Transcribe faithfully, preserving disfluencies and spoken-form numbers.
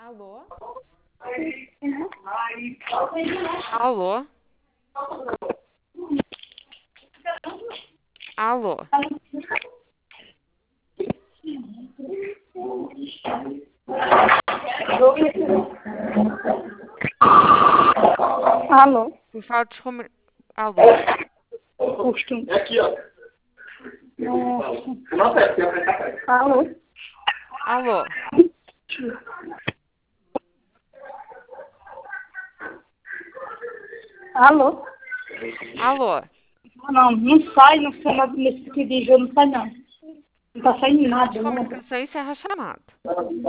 Alô? Alô? Alô? Alô? Por falta de comer... Alô? Costume. É aqui, ó. Nossa. Alô? Alô? Alô? Alô? Não, não sai no final nesse vídeo, não sai não. Não tá saindo Final de nada, né? comunicação encerra a chamada.